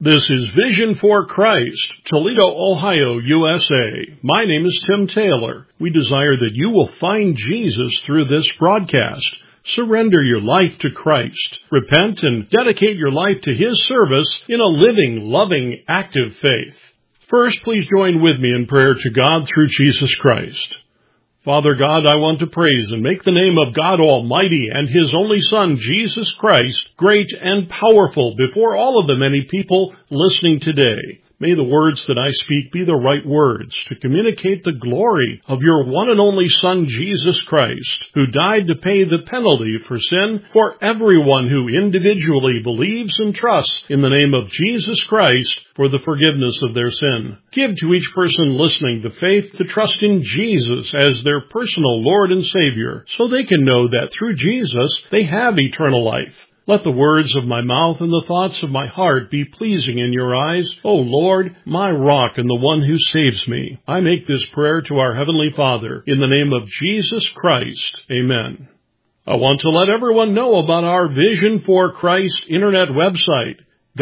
This is Vision for Christ, Toledo, Ohio, USA. My name is Tim Taylor. We desire that you will find Jesus through this broadcast. Surrender your life to Christ. Repent and dedicate your life to His service in a living, loving, active faith. First, please join with me in prayer to God through Jesus Christ. Father God, I want to praise and make the name of God Almighty and His only Son, Jesus Christ, great and powerful before all of the many people listening today. May the words that I speak be the right words to communicate the glory of your one and only Son, Jesus Christ, who died to pay the penalty for sin for everyone who individually believes and trusts in the name of Jesus Christ for the forgiveness of their sin. Give to each person listening the faith to trust in Jesus as their personal Lord and Savior, so they can know that through Jesus they have eternal life. Let the words of my mouth and the thoughts of my heart be pleasing in your eyes, O Lord, my rock and the one who saves me. I make this prayer to our Heavenly Father in the name of Jesus Christ. Amen. I want to let everyone know about our Vision for Christ internet website,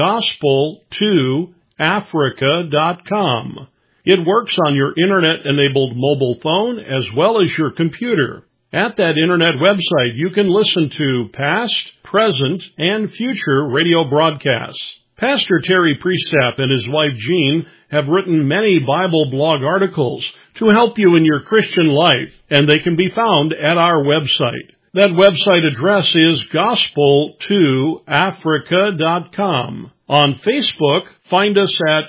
gospel2africa.com. It works on your internet-enabled mobile phone as well as your computer. At that internet website, you can listen to past, present, and future radio broadcasts. Pastor Terry Priestap and his wife Jean have written many Bible blog articles to help you in your Christian life, and they can be found at our website. That website address is gospel2africa.com. On Facebook, find us at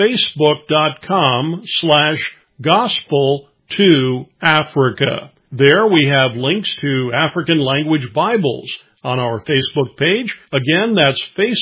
facebook.com/gospel2africa. There we have links to African language Bibles on our Facebook page. Again, that's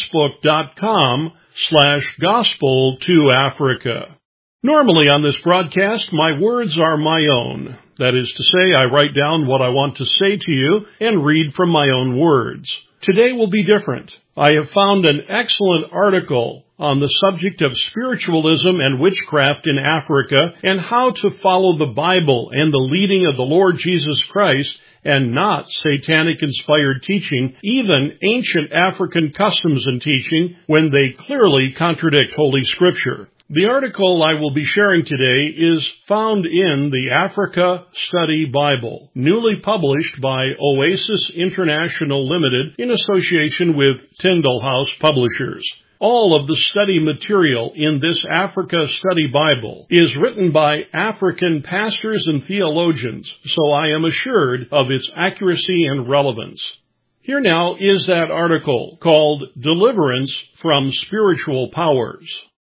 facebook.com/gospel2africa. Normally on this broadcast, my words are my own. That is to say, I write down what I want to say to you and read from my own words. Today will be different. I have found an excellent article on the subject of spiritualism and witchcraft in Africa and how to follow the Bible and the leading of the Lord Jesus Christ and not satanic-inspired teaching, even ancient African customs and teaching, when they clearly contradict Holy Scripture. The article I will be sharing today is found in the Africa Study Bible, newly published by Oasis International Limited in association with Tyndale House Publishers. All of the study material in this Africa Study Bible is written by African pastors and theologians, so I am assured of its accuracy and relevance. Here now is that article called Deliverance from Spiritual Powers.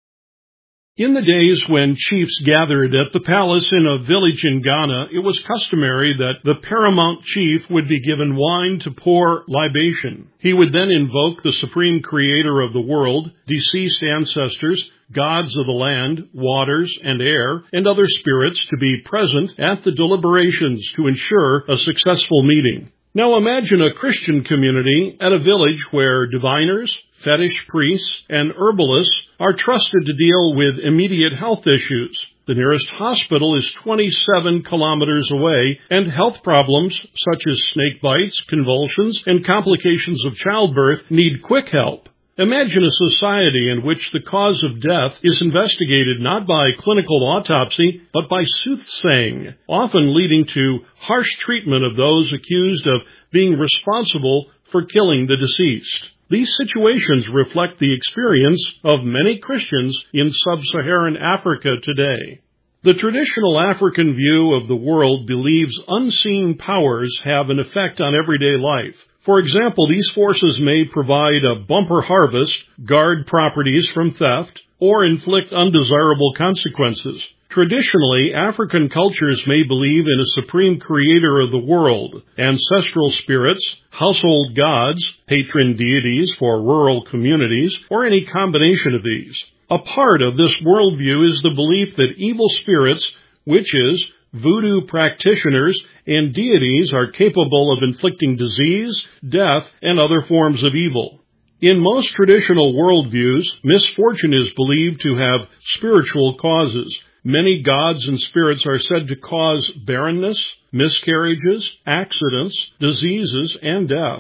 In the days when chiefs gathered at the palace in a village in Ghana, it was customary that the paramount chief would be given wine to pour libation. He would then invoke the supreme creator of the world, deceased ancestors, gods of the land, waters, and air, and other spirits to be present at the deliberations to ensure a successful meeting. Now imagine a Christian community at a village where diviners, fetish priests, and herbalists are trusted to deal with immediate health issues. The nearest hospital is 27 kilometers away, and health problems such as snake bites, convulsions, and complications of childbirth need quick help. Imagine a society in which the cause of death is investigated not by clinical autopsy, but by soothsaying, often leading to harsh treatment of those accused of being responsible for killing the deceased. These situations reflect the experience of many Christians in sub-Saharan Africa today. The traditional African view of the world believes unseen powers have an effect on everyday life. For example, these forces may provide a bumper harvest, guard properties from theft, or inflict undesirable consequences. Traditionally, African cultures may believe in a supreme creator of the world, ancestral spirits, household gods, patron deities for rural communities, or any combination of these. A part of this worldview is the belief that evil spirits, witches, voodoo practitioners, and deities are capable of inflicting disease, death, and other forms of evil. In most traditional worldviews, misfortune is believed to have spiritual causes. Many gods and spirits are said to cause barrenness, miscarriages, accidents, diseases, and death.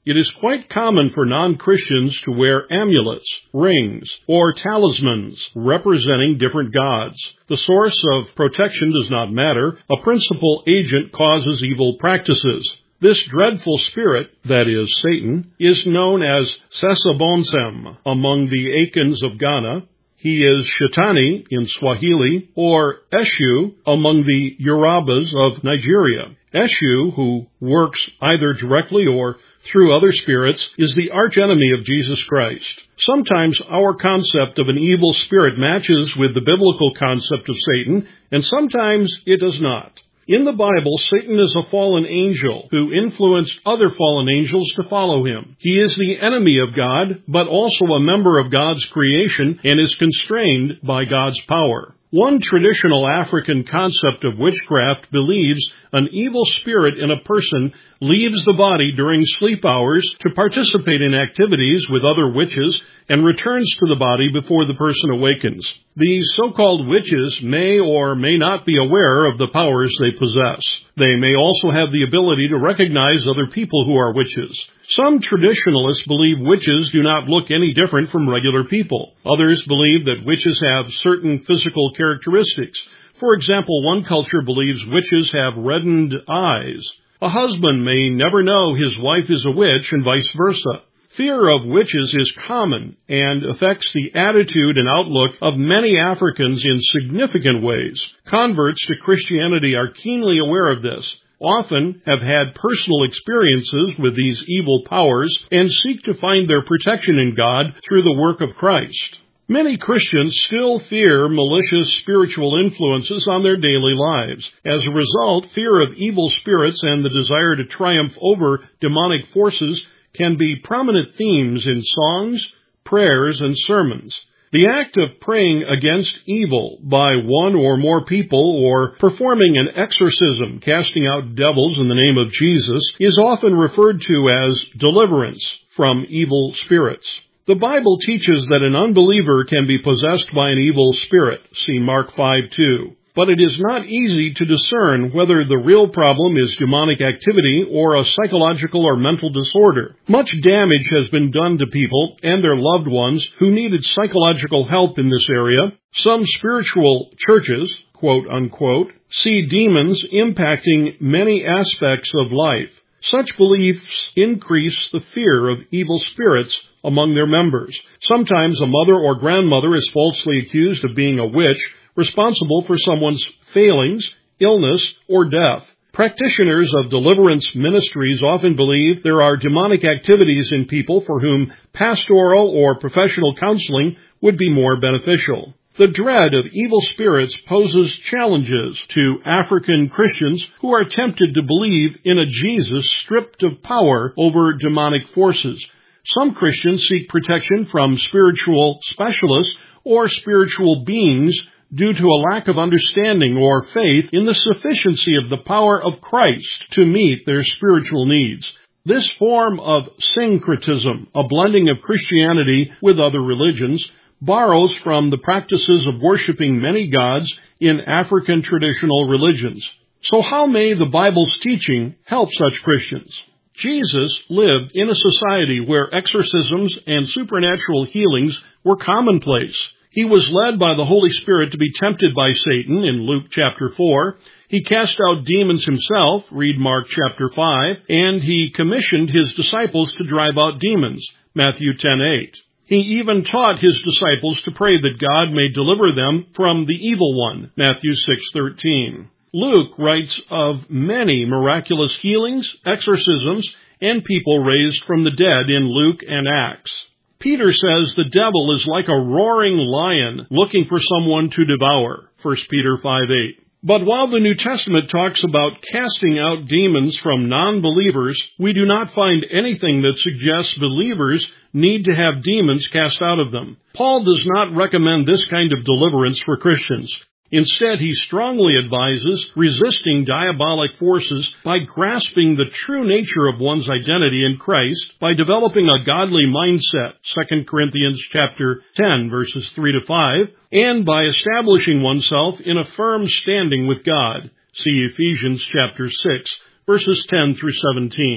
It is quite common for non-Christians to wear amulets, rings, or talismans representing different gods. The source of protection does not matter. A principal agent causes evil practices. This dreadful spirit, that is, Satan, is known as Sesabonsem among the Akans of Ghana. He is Shetani in Swahili, or Eshu among the Yorubas of Nigeria. Eshu, who works either directly or through other spirits, is the archenemy of Jesus Christ. Sometimes our concept of an evil spirit matches with the biblical concept of Satan, and sometimes it does not. In the Bible, Satan is a fallen angel who influenced other fallen angels to follow him. He is the enemy of God, but also a member of God's creation and is constrained by God's power. One traditional African concept of witchcraft believes an evil spirit in a person leaves the body during sleep hours to participate in activities with other witches and returns to the body before the person awakens. These so-called witches may or may not be aware of the powers they possess. They may also have the ability to recognize other people who are witches. Some traditionalists believe witches do not look any different from regular people. Others believe that witches have certain physical characteristics. For example, one culture believes witches have reddened eyes. A husband may never know his wife is a witch and vice versa. Fear of witches is common and affects the attitude and outlook of many Africans in significant ways. Converts to Christianity are keenly aware of this, often have had personal experiences with these evil powers, and seek to find their protection in God through the work of Christ. Many Christians still fear malicious spiritual influences on their daily lives. As a result, fear of evil spirits and the desire to triumph over demonic forces can be prominent themes in songs, prayers, and sermons. The act of praying against evil by one or more people or performing an exorcism, casting out devils in the name of Jesus, is often referred to as deliverance from evil spirits. The Bible teaches that an unbeliever can be possessed by an evil spirit. See Mark 5:2. But it is not easy to discern whether the real problem is demonic activity or a psychological or mental disorder. Much damage has been done to people and their loved ones who needed psychological help in this area. Some spiritual churches, quote unquote, see demons impacting many aspects of life. Such beliefs increase the fear of evil spirits among their members. Sometimes a mother or grandmother is falsely accused of being a witch, responsible for someone's failings, illness, or death. Practitioners of deliverance ministries often believe there are demonic activities in people for whom pastoral or professional counseling would be more beneficial. The dread of evil spirits poses challenges to African Christians who are tempted to believe in a Jesus stripped of power over demonic forces. Some Christians seek protection from spiritual specialists or spiritual beings due to a lack of understanding or faith in the sufficiency of the power of Christ to meet their spiritual needs. This form of syncretism, a blending of Christianity with other religions, borrows from the practices of worshiping many gods in African traditional religions. So how may the Bible's teaching help such Christians? Jesus lived in a society where exorcisms and supernatural healings were commonplace. He was led by the Holy Spirit to be tempted by Satan in Luke chapter 4. He cast out demons himself, read Mark chapter 5, and he commissioned his disciples to drive out demons, Matthew 10:8. He even taught his disciples to pray that God may deliver them from the evil one, Matthew 6:13. Luke writes of many miraculous healings, exorcisms, and people raised from the dead in Luke and Acts. Peter says the devil is like a roaring lion looking for someone to devour, 1 Peter 5:8. But while the New Testament talks about casting out demons from non-believers, we do not find anything that suggests believers need to have demons cast out of them. Paul does not recommend this kind of deliverance for Christians. Instead, he strongly advises resisting diabolic forces by grasping the true nature of one's identity in Christ by developing a godly mindset, 2 Corinthians chapter 10, verses 3-5, and by establishing oneself in a firm standing with God, see Ephesians chapter 6, verses 10-17.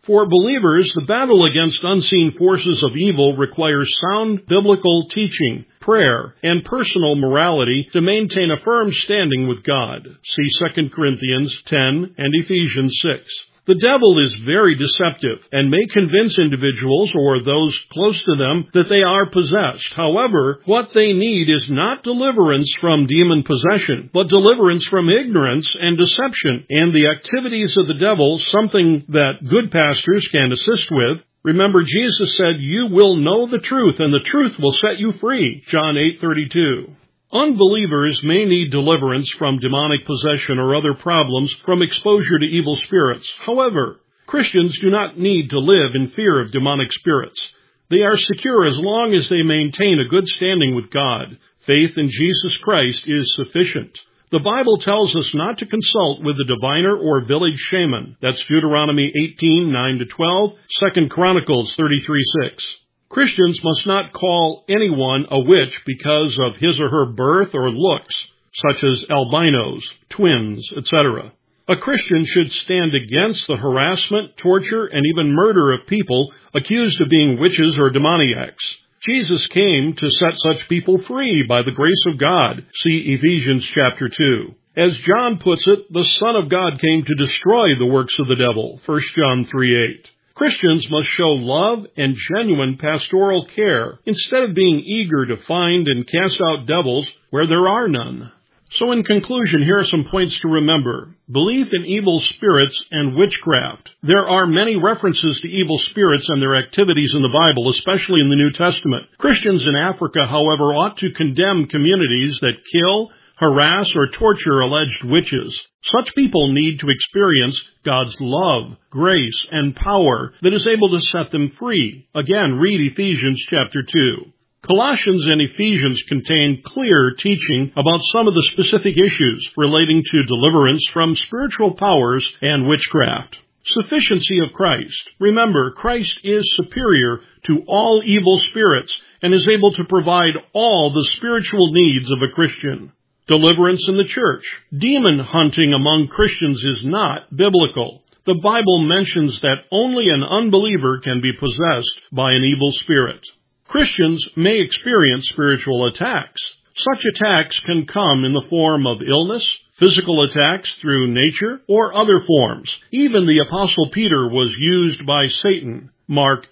For believers, the battle against unseen forces of evil requires sound biblical teaching, prayer, and personal morality to maintain a firm standing with God. See 2 Corinthians 10 and Ephesians 6. The devil is very deceptive and may convince individuals or those close to them that they are possessed. However, what they need is not deliverance from demon possession, but deliverance from ignorance and deception and the activities of the devil, something that good pastors can assist with. Remember, Jesus said, "You will know the truth, and the truth will set you free." John 8:32. Unbelievers may need deliverance from demonic possession or other problems from exposure to evil spirits. However, Christians do not need to live in fear of demonic spirits. They are secure as long as they maintain a good standing with God. Faith in Jesus Christ is sufficient. The Bible tells us not to consult with a diviner or village shaman. That's Deuteronomy 18:9-12, 2 Chronicles 33:6. Christians must not call anyone a witch because of his or her birth or looks, such as albinos, twins, etc. A Christian should stand against the harassment, torture, and even murder of people accused of being witches or demoniacs. Jesus came to set such people free by the grace of God. See Ephesians chapter 2. As John puts it, the Son of God came to destroy the works of the devil. 1 John 3:8. Christians must show love and genuine pastoral care instead of being eager to find and cast out devils where there are none. So in conclusion, here are some points to remember. Belief in evil spirits and witchcraft. There are many references to evil spirits and their activities in the Bible, especially in the New Testament. Christians in Africa, however, ought to condemn communities that kill, harass, or torture alleged witches. Such people need to experience God's love, grace, and power that is able to set them free. Again, read Ephesians chapter 2. Colossians and Ephesians contain clear teaching about some of the specific issues relating to deliverance from spiritual powers and witchcraft. Sufficiency of Christ. Remember, Christ is superior to all evil spirits and is able to provide all the spiritual needs of a Christian. Deliverance in the church. Demon hunting among Christians is not biblical. The Bible mentions that only an unbeliever can be possessed by an evil spirit. Christians may experience spiritual attacks. Such attacks can come in the form of illness, physical attacks through nature, or other forms. Even the Apostle Peter was used by Satan. Mark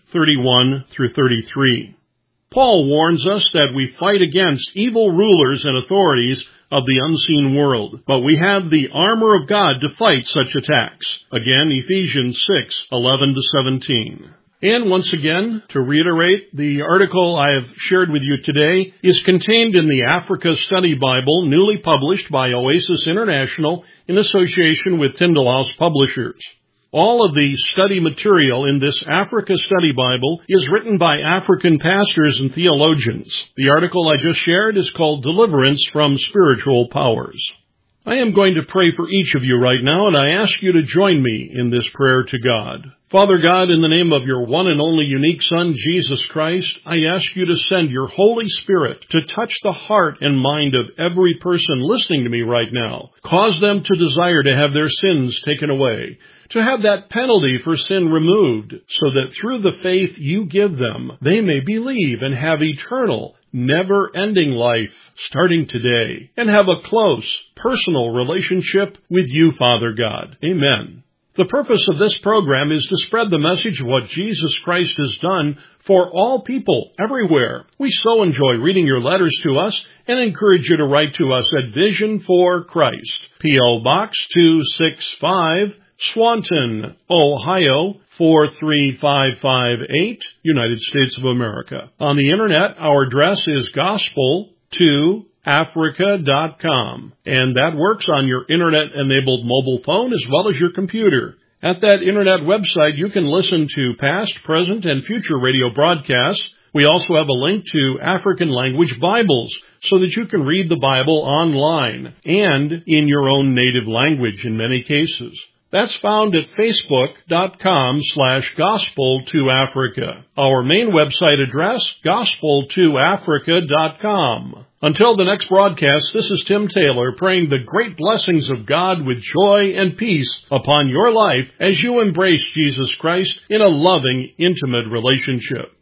8:31-33. Paul warns us that we fight against evil rulers and authorities of the unseen world, but we have the armor of God to fight such attacks. Again, Ephesians 6:11-17. And once again, to reiterate, the article I have shared with you today is contained in the Africa Study Bible, newly published by Oasis International in association with Tyndale House Publishers. All of the study material in this Africa Study Bible is written by African pastors and theologians. The article I just shared is called Deliverance from Spiritual Powers. I am going to pray for each of you right now, and I ask you to join me in this prayer to God. Father God, in the name of your one and only unique Son, Jesus Christ, I ask you to send your Holy Spirit to touch the heart and mind of every person listening to me right now. Cause them to desire to have their sins taken away, to have that penalty for sin removed, so that through the faith you give them, they may believe and have eternal, never-ending life starting today, and have a close, personal relationship with you, Father God. Amen. The purpose of this program is to spread the message of what Jesus Christ has done for all people everywhere. We so enjoy reading your letters to us and encourage you to write to us at Vision for Christ, P.O. Box 265, Swanton, Ohio 43558, United States of America. On the Internet, our address is gospel2africa.com, and that works on your Internet-enabled mobile phone as well as your computer. At that Internet website, you can listen to past, present, and future radio broadcasts. We also have a link to African language Bibles so that you can read the Bible online and in your own native language in many cases. That's found at facebook.com/gospel2africa. Our main website address, gospel2africa.com. Until the next broadcast, this is Tim Taylor praying the great blessings of God with joy and peace upon your life as you embrace Jesus Christ in a loving, intimate relationship.